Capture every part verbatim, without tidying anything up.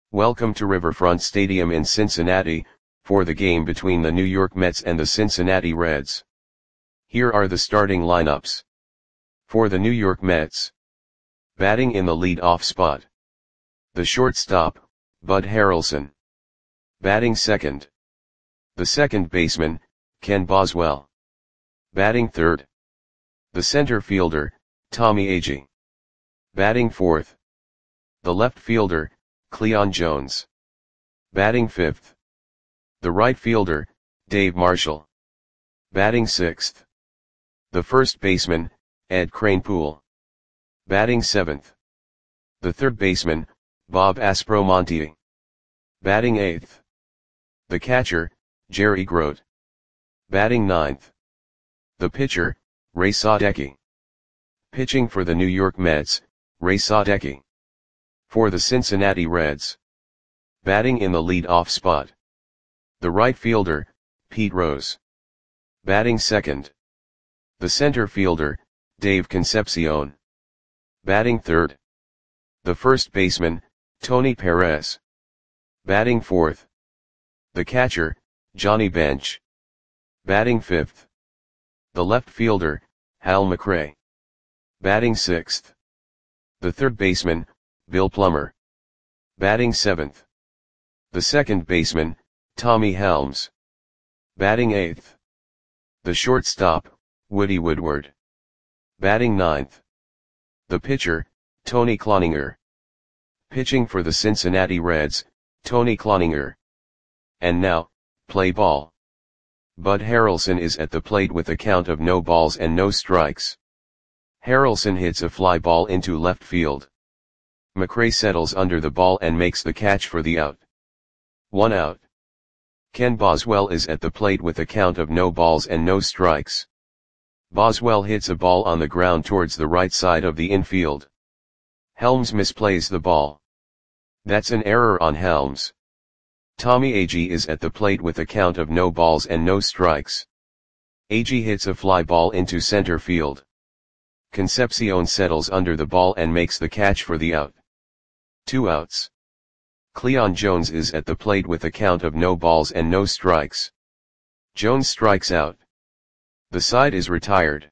Welcome to Riverfront Stadium in Cincinnati, for the game between the New York Mets and the Cincinnati Reds. Here are the starting lineups. For the New York Mets. Batting in the lead-off spot. The shortstop, Bud Harrelson. Batting second. The second baseman, Ken Boswell. Batting third. The center fielder, Tommy Agee. Batting fourth. The left fielder, Cleon Jones. Batting fifth. The right fielder, Dave Marshall. Batting sixth. The first baseman, Ed Kranepool. Batting seventh. The third baseman, Bob Aspromonte. Batting eighth. The catcher, Jerry Grote. Batting ninth. The pitcher, Ray Sadecki. Pitching for the New York Mets, Ray Sadecki. For the Cincinnati Reds. Batting in the lead-off spot. The right fielder, Pete Rose. Batting second. The center fielder, Dave Concepcion. Batting third. The first baseman, Tony Perez. Batting fourth. The catcher, Johnny Bench. Batting fifth. The left fielder, Hal McRae. Batting sixth. The third baseman, Bill Plummer. Batting seventh. The second baseman, Tommy Helms. Batting eighth. The shortstop, Woody Woodward. Batting ninth. The pitcher, Tony Cloninger. Pitching for the Cincinnati Reds, Tony Cloninger. And now, play ball. Bud Harrelson is at the plate with a count of no balls and no strikes. Harrelson hits a fly ball into left field. McRae settles under the ball and makes the catch for the out. One out. Ken Boswell is at the plate with a count of no balls and no strikes. Boswell hits a ball on the ground towards the right side of the infield. Helms misplays the ball. That's an error on Helms. Tommy Agee is at the plate with a count of no balls and no strikes. Agee hits a fly ball into center field. Concepcion settles under the ball and makes the catch for the out. Two outs. Cleon Jones is at the plate with a count of no balls and no strikes. Jones strikes out. The side is retired.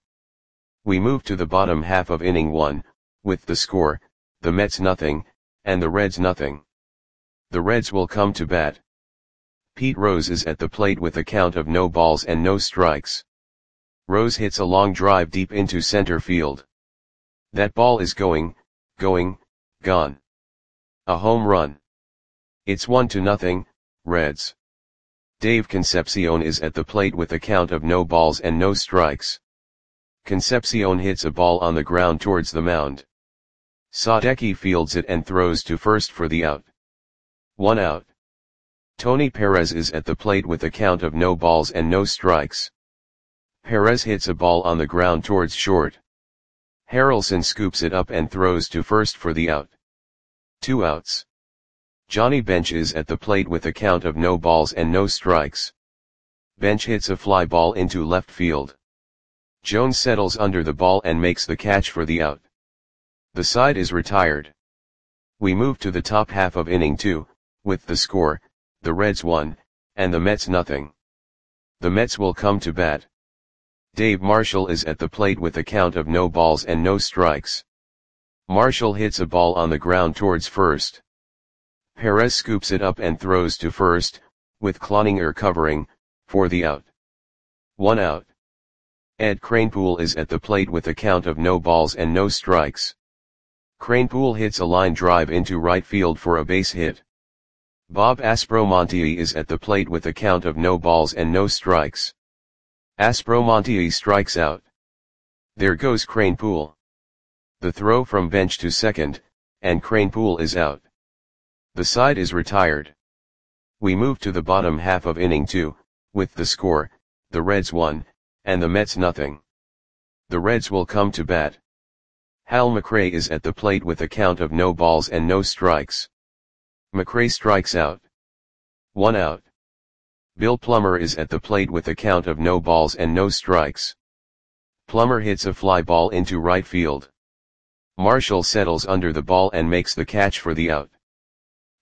We move to the bottom half of inning one, with the score, the Mets nothing, and the Reds nothing. The Reds will come to bat. Pete Rose is at the plate with a count of no balls and no strikes. Rose hits a long drive deep into center field. That ball is going, going, gone. A home run. It's one to nothing, Reds. Dave Concepcion is at the plate with a count of no balls and no strikes. Concepcion hits a ball on the ground towards the mound. Sadecki fields it and throws to first for the out. One out. Tony Perez is at the plate with a count of no balls and no strikes. Perez hits a ball on the ground towards short. Harrelson scoops it up and throws to first for the out. Two outs. Johnny Bench is at the plate with a count of no balls and no strikes. Bench hits a fly ball into left field. Jones settles under the ball and makes the catch for the out. The side is retired. We move to the top half of inning two, with the score, the Reds one, and the Mets nothing. The Mets will come to bat. Dave Marshall is at the plate with a count of no balls and no strikes. Marshall hits a ball on the ground towards first. Perez scoops it up and throws to first, with Cloninger covering, for the out. One out. Ed Kranepool is at the plate with a count of no balls and no strikes. Kranepool hits a line drive into right field for a base hit. Bob Aspromonte is at the plate with a count of no balls and no strikes. Aspromonte strikes out. There goes Kranepool. The throw from Bench to second, and Kranepool is out. The side is retired. We move to the bottom half of inning two, with the score, the Reds one, and the Mets nothing. The Reds will come to bat. Hal McRae is at the plate with a count of no balls and no strikes. McRae strikes out. One out. Bill Plummer is at the plate with a count of no balls and no strikes. Plummer hits a fly ball into right field. Marshall settles under the ball and makes the catch for the out.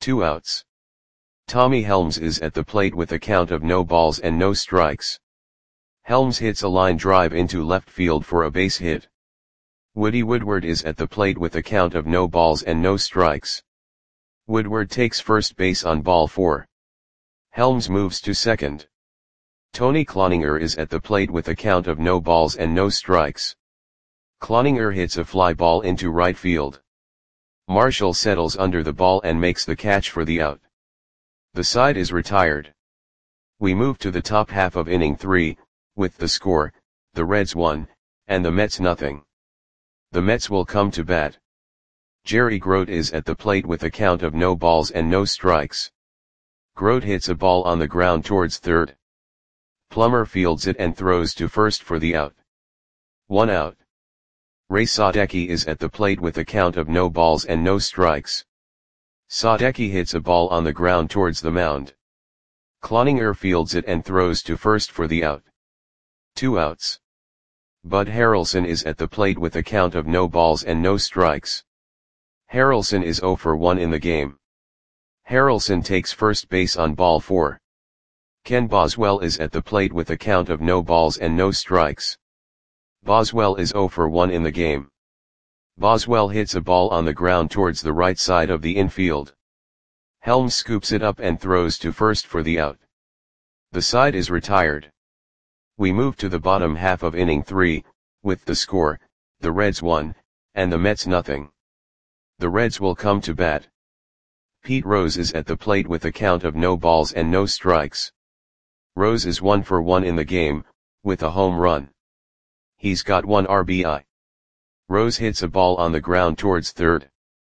two outs. Tommy Helms is at the plate with a count of no balls and no strikes. Helms hits a line drive into left field for a base hit. Woody Woodward is at the plate with a count of no balls and no strikes. Woodward takes first base on ball four. Helms moves to second. Tony Cloninger is at the plate with a count of no balls and no strikes. Cloninger hits a fly ball into right field. Marshall settles under the ball and makes the catch for the out. The side is retired. We move to the top half of inning three, with the score, the Reds one, and the Mets nothing. The Mets will come to bat. Jerry Grote is at the plate with a count of no balls and no strikes. Grote hits a ball on the ground towards third. Plummer fields it and throws to first for the out. One out. Ray Sadecki is at the plate with a count of no balls and no strikes. Sadecki hits a ball on the ground towards the mound. Cloninger fields it and throws to first for the out. Two outs. Bud Harrelson is at the plate with a count of no balls and no strikes. Harrelson is oh for one in the game. Harrelson takes first base on ball four. Ken Boswell is at the plate with a count of no balls and no strikes. Boswell is oh for one in the game. Boswell hits a ball on the ground towards the right side of the infield. Helms scoops it up and throws to first for the out. The side is retired. We move to the bottom half of inning three, with the score, the Reds one, and the Mets nothing. The Reds will come to bat. Pete Rose is at the plate with a count of no balls and no strikes. Rose is one for one in the game, with a home run. He's got one R B I. Rose hits a ball on the ground towards third.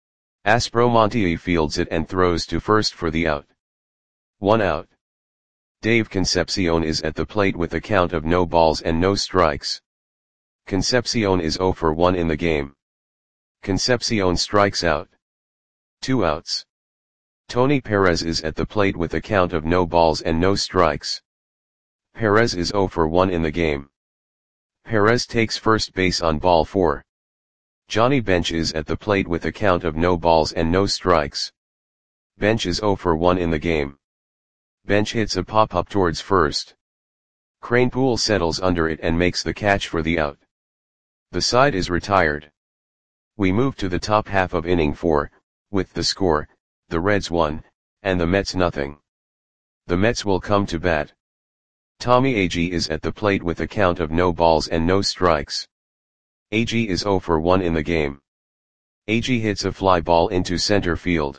Aspromonte fields it and throws to first for the out. One out. Dave Concepcion is at the plate with a count of no balls and no strikes. Concepcion is oh for one in the game. Concepcion strikes out. Two outs. Tony Perez is at the plate with a count of no balls and no strikes. Perez is oh for one in the game. Perez takes first base on ball four. Johnny Bench is at the plate with a count of no balls and no strikes. Bench is oh for one in the game. Bench hits a pop-up towards first. Kranepool settles under it and makes the catch for the out. The side is retired. We move to the top half of inning four, with the score, the Reds one, and the Mets nothing. The Mets will come to bat. Tommy Agee is at the plate with a count of no balls and no strikes. Agee is oh for one in the game. Agee hits a fly ball into center field.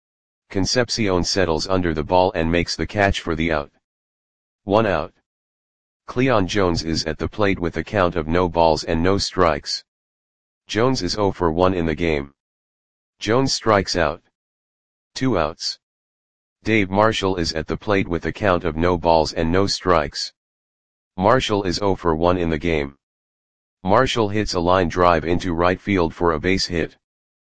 Concepcion settles under the ball and makes the catch for the out. One out. Cleon Jones is at the plate with a count of no balls and no strikes. Jones is oh for one in the game. Jones strikes out. Two outs. Dave Marshall is at the plate with a count of no balls and no strikes. Marshall is oh for one in the game. Marshall hits a line drive into right field for a base hit.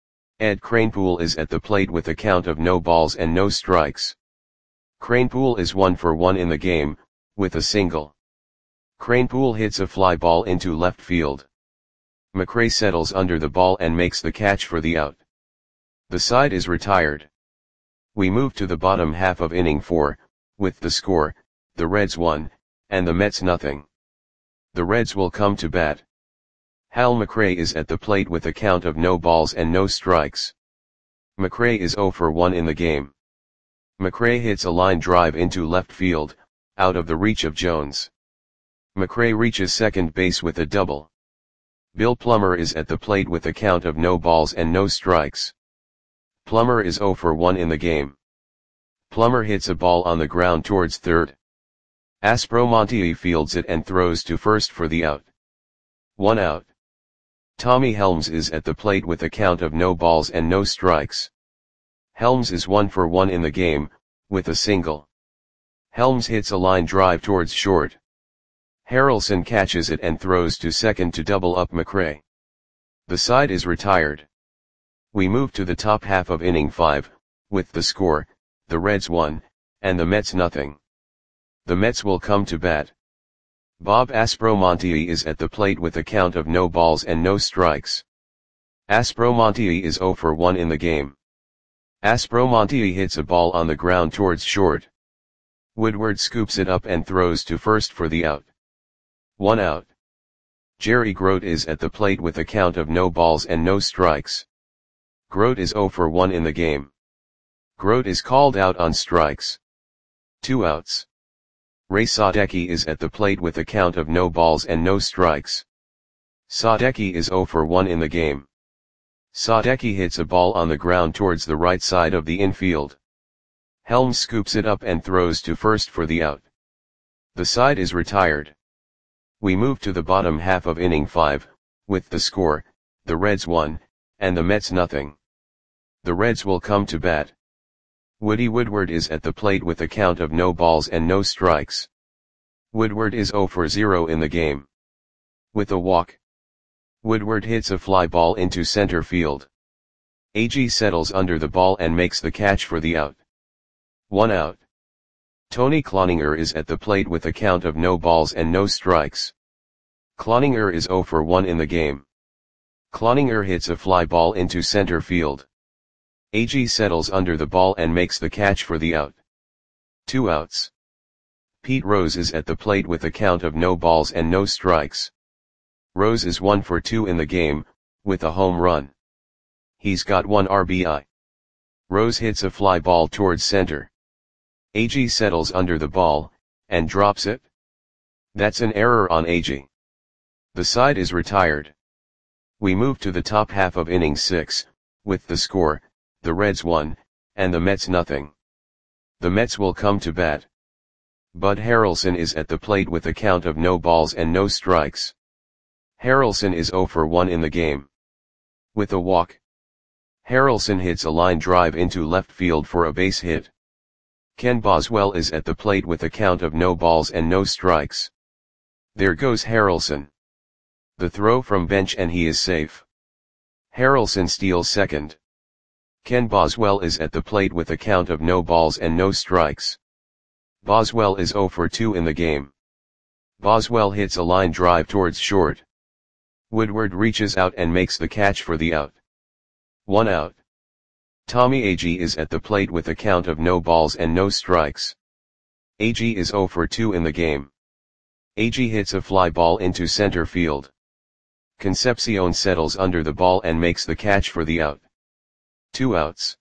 Ed Kranepool is at the plate with a count of no balls and no strikes. Kranepool is one for one in the game, with a single. Kranepool hits a fly ball into left field. McRae settles under the ball and makes the catch for the out. The side is retired. We move to the bottom half of inning four, with the score, the Reds one, and the Mets nothing. The Reds will come to bat. Hal McRae is at the plate with a count of no balls and no strikes. McRae is oh for one in the game. McRae hits a line drive into left field, out of the reach of Jones. McRae reaches second base with a double. Bill Plummer is at the plate with a count of no balls and no strikes. Plummer is oh for one in the game. Plummer hits a ball on the ground towards third. Aspromonte fields it and throws to first for the out. One out. Tommy Helms is at the plate with a count of no balls and no strikes. Helms is one for one in the game, with a single. Helms hits a line drive towards short. Harrelson catches it and throws to second to double up McRae. The side is retired. We move to the top half of inning five, with the score, the Reds one, and the Mets nothing. The Mets will come to bat. Bob Aspromonte is at the plate with a count of no balls and no strikes. Aspromonte is oh for one in the game. Aspromonte hits a ball on the ground towards short. Woodward scoops it up and throws to first for the out. One out. Jerry Grote is at the plate with a count of no balls and no strikes. Grote is zero for one in the game. Grote is called out on strikes. Two outs. Ray Sadecki is at the plate with a count of no balls and no strikes. Sadecki is zero for one in the game. Sadecki hits a ball on the ground towards the right side of the infield. Helms scoops it up and throws to first for the out. The side is retired. We move to the bottom half of inning five, with the score, the Reds one, and the Mets nothing. The Reds will come to bat. Woody Woodward is at the plate with a count of no balls and no strikes. Woodward is zero for zero in the game. With a walk, Woodward hits a fly ball into center field. Agee settles under the ball and makes the catch for the out. One out. Tony Cloninger is at the plate with a count of no balls and no strikes. Cloninger is zero for one in the game. Cloninger hits a fly ball into center field. Agee settles under the ball and makes the catch for the out. Two outs. Pete Rose is at the plate with a count of no balls and no strikes. Rose is one for two in the game, with a home run. He's got one R B I. Rose hits a fly ball towards center. Agee settles under the ball, and drops it. That's an error on Agee. The side is retired. We move to the top half of inning six, with the score, the Reds one, and the Mets nothing. The Mets will come to bat. Bud Harrelson is at the plate with a count of no balls and no strikes. Harrelson is zero for one in the game. With a walk, Harrelson hits a line drive into left field for a base hit. Ken Boswell is at the plate with a count of no balls and no strikes. There goes Harrelson. The throw from bench and he is safe. Harrelson steals second. Ken Boswell is at the plate with a count of no balls and no strikes. Boswell is zero for two in the game. Boswell hits a line drive towards short. Woodward reaches out and makes the catch for the out. One out. Tommy Agee is at the plate with a count of no balls and no strikes. Agee is zero for two in the game. Agee hits a fly ball into center field. Concepcion settles under the ball and makes the catch for the out. Two outs.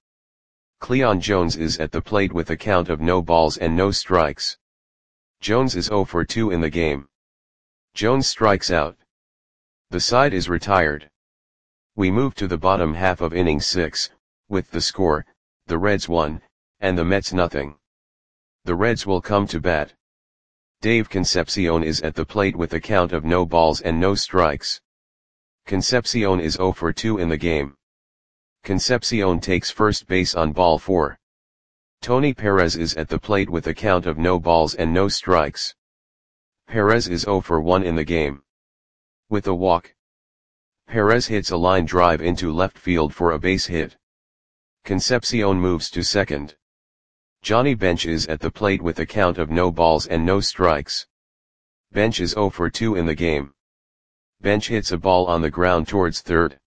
Cleon Jones is at the plate with a count of no balls and no strikes. Jones is zero for two in the game. Jones strikes out. The side is retired. We move to the bottom half of inning six, with the score, the Reds one, and the Mets nothing. The Reds will come to bat. Dave Concepcion is at the plate with a count of no balls and no strikes. Concepcion is zero for two in the game. Concepcion takes first base on ball four. Tony Perez is at the plate with a count of no balls and no strikes. Perez is zero for one in the game. With a walk, Perez hits a line drive into left field for a base hit. Concepcion moves to second. Johnny Bench is at the plate with a count of no balls and no strikes. Bench is zero for two in the game. Bench hits a ball on the ground towards third.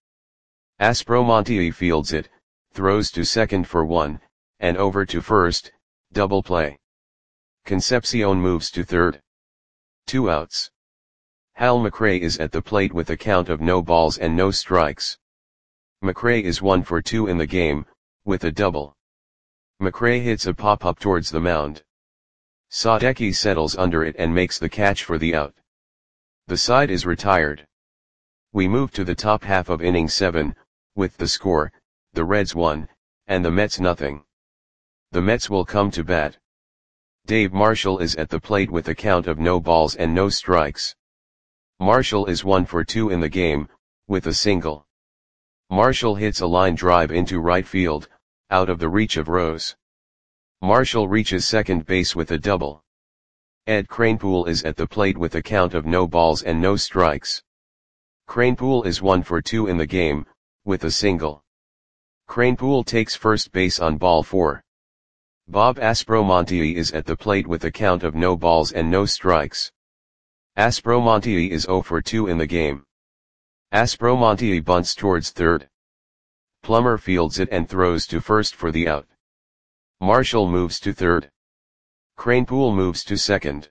Aspromonte fields it, throws to second for one, and over to first, double play. Concepcion moves to third. Two outs. Hal McRae is at the plate with a count of no balls and no strikes. McRae is one for two in the game, with a double. McRae hits a pop-up towards the mound. Sadecki settles under it and makes the catch for the out. The side is retired. We move to the top half of inning seven, with the score, the Reds one, and the Mets nothing. The Mets will come to bat. Dave Marshall is at the plate with a count of no balls and no strikes. Marshall is one for two in the game, with a single. Marshall hits a line drive into right field, out of the reach of Rose. Marshall reaches second base with a double. Ed Kranepool is at the plate with a count of no balls and no strikes. Kranepool is one for two in the game, with a single. Kranepool takes first base on ball four. Bob Aspromonte is at the plate with a count of no balls and no strikes. Aspromonte is zero for two in the game. Aspromonte bunts towards third. Plummer fields it and throws to first for the out. Marshall moves to third. Kranepool moves to second.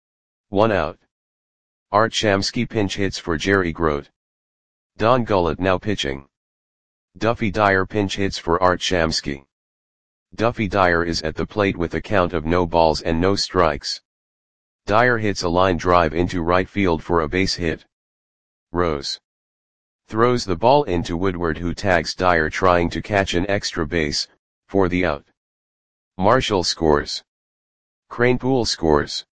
One out. Art Shamsky pinch hits for Jerry Grote. Don Gullett now pitching. Duffy Dyer pinch hits for Art Shamsky. Duffy Dyer is at the plate with a count of no balls and no strikes. Dyer hits a line drive into right field for a base hit. Rose throws the ball into Woodward, who tags Dyer trying to catch an extra base, for the out. Marshall scores. Kranepool scores.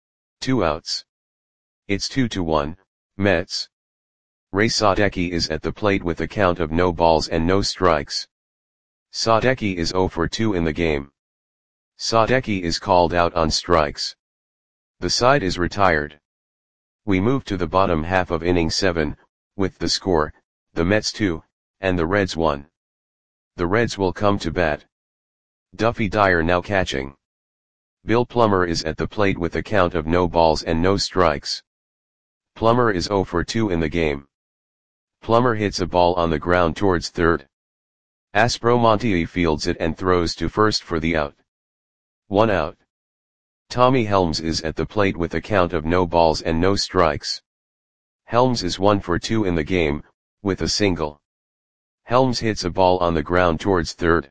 Two outs. It's two to one, Mets. Ray Sadecki is at the plate with a count of no balls and no strikes. Sadecki is zero for two in the game. Sadecki is called out on strikes. The side is retired. We move to the bottom half of inning seven, with the score, the Mets two, and the Reds one. The Reds will come to bat. Duffy Dyer now catching. Bill Plummer is at the plate with a count of no balls and no strikes. Plummer is zero for two in the game. Plummer hits a ball on the ground towards third. Aspromonte fields it and throws to first for the out. One out. Tommy Helms is at the plate with a count of no balls and no strikes. Helms is one for two in the game, with a single. Helms hits a ball on the ground towards third.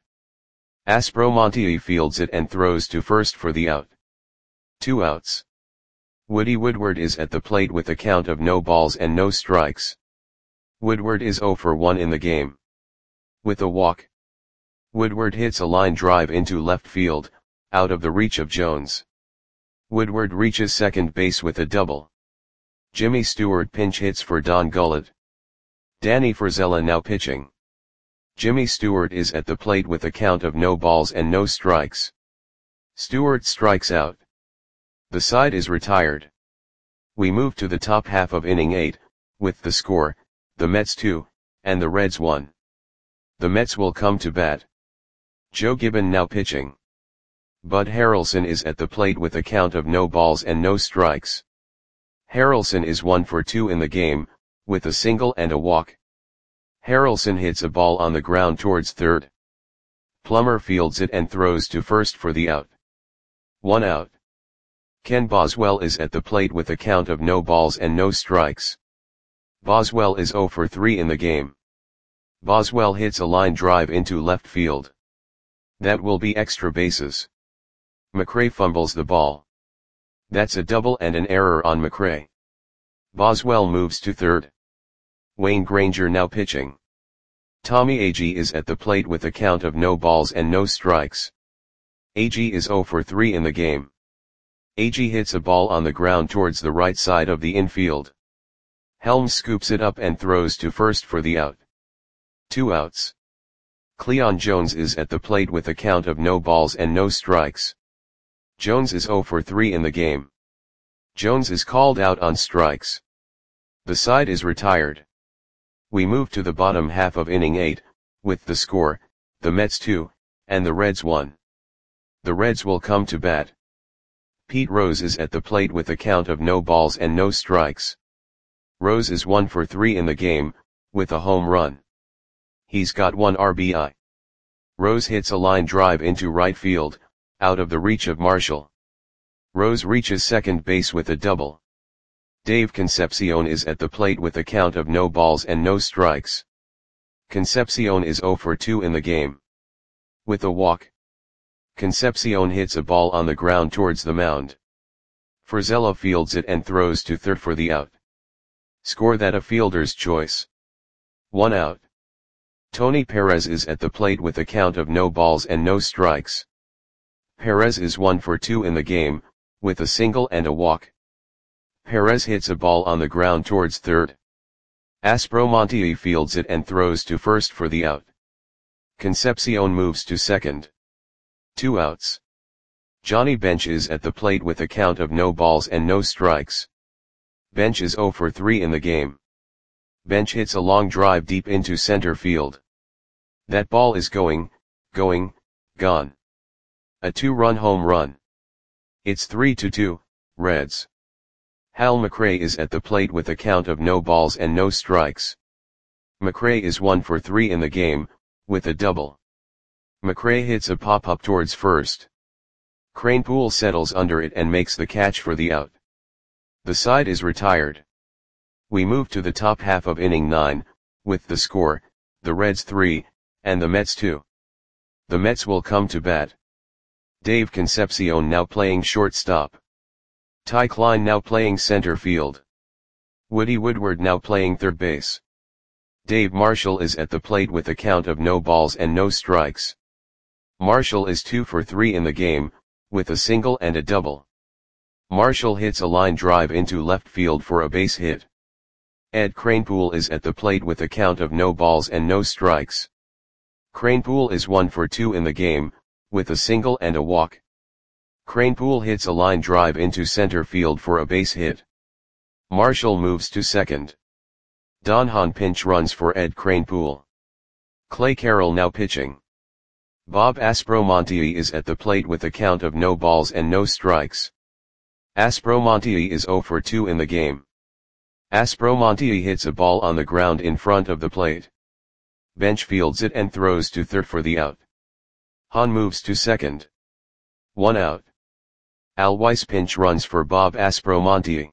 Aspromonte fields it and throws to first for the out. Two outs. Woody Woodward is at the plate with a count of no balls and no strikes. Woodward is zero for one in the game. With a walk. Woodward hits a line drive into left field, out of the reach of Jones. Woodward reaches second base with a double. Jimmy Stewart pinch hits for Don Gullett. Danny Frisella now pitching. Jimmy Stewart is at the plate with a count of no balls and no strikes. Stewart strikes out. The side is retired. We move to the top half of inning eight, with the score, the Mets two, and the Reds one. The Mets will come to bat. Joe Gibbon now pitching. Bud Harrelson is at the plate with a count of no balls and no strikes. Harrelson is one for two in the game, with a single and a walk. Harrelson hits a ball on the ground towards third. Plummer fields it and throws to first for the out. One out. Ken Boswell is at the plate with a count of no balls and no strikes. Boswell is zero for three in the game. Boswell hits a line drive into left field. That will be extra bases. McRae fumbles the ball. That's a double and an error on McRae. Boswell moves to third. Wayne Granger now pitching. Tommy Agee is at the plate with a count of no balls and no strikes. Agee is zero for three in the game. Agee hits a ball on the ground towards the right side of the infield. Helms scoops it up and throws to first for the out. Two outs. Cleon Jones is at the plate with a count of no balls and no strikes. Jones is zero for three in the game. Jones is called out on strikes. The side is retired. We move to the bottom half of inning eight, with the score, the Mets two, and the Reds one. The Reds will come to bat. Pete Rose is at the plate with a count of no balls and no strikes. Rose is one for three in the game, with a home run. He's got one R B I. Rose hits a line drive into right field, out of the reach of Marshall. Rose reaches second base with a double. Dave Concepcion is at the plate with a count of no balls and no strikes. Concepcion is zero for two in the game. With a walk. Concepcion hits a ball on the ground towards the mound. Frisella fields it and throws to third for the out. Score that a fielder's choice. One out. Tony Perez is at the plate with a count of no balls and no strikes. Perez is one for two in the game, with a single and a walk. Perez hits a ball on the ground towards third. Aspromonte fields it and throws to first for the out. Concepcion moves to second. Two outs. Johnny Bench is at the plate with a count of no balls and no strikes. Bench is zero for three in the game. Bench hits a long drive deep into center field. That ball is going, going, gone. A two-run home run. It's three to two, Reds. Hal McRae is at the plate with a count of no balls and no strikes. McRae is one for three in the game, with a double. McRae hits a pop-up towards first. Kranepool settles under it and makes the catch for the out. The side is retired. We move to the top half of inning nine, with the score, the Reds three, and the Mets two. The Mets will come to bat. Dave Concepcion now playing shortstop. Ty Klein now playing center field. Woody Woodward now playing third base. Dave Marshall is at the plate with a count of no balls and no strikes. Marshall is two for three in the game, with a single and a double. Marshall hits a line drive into left field for a base hit. Ed Kranepool is at the plate with a count of no balls and no strikes. Kranepool is one for two in the game, with a single and a walk. Kranepool hits a line drive into center field for a base hit. Marshall moves to second. Don Hahn pinch runs for Ed Kranepool. Clay Carroll now pitching. Bob Aspromonte is at the plate with a count of no balls and no strikes. Aspromonte is zero for two in the game. Aspromonte hits a ball on the ground in front of the plate. Bench fields it and throws to third for the out. Hahn moves to second. One out. Al Weiss pinch runs for Bob Aspromonte.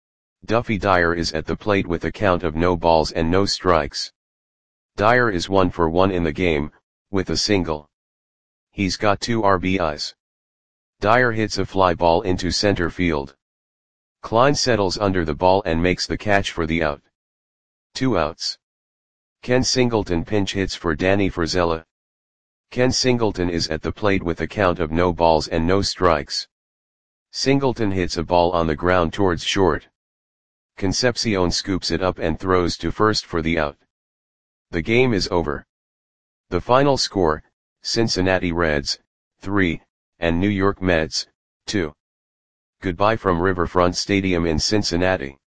Duffy Dyer is at the plate with a count of no balls and no strikes. Dyer is one for one in the game, with a single. He's got two R B Is. Dyer hits a fly ball into center field. Klein settles under the ball and makes the catch for the out. Two outs. Ken Singleton pinch hits for Danny Frizella. Ken Singleton is at the plate with a count of no balls and no strikes. Singleton hits a ball on the ground towards short. Concepcion scoops it up and throws to first for the out. The game is over. The final score, Cincinnati Reds, three, and New York Mets, two. Goodbye from Riverfront Stadium in Cincinnati.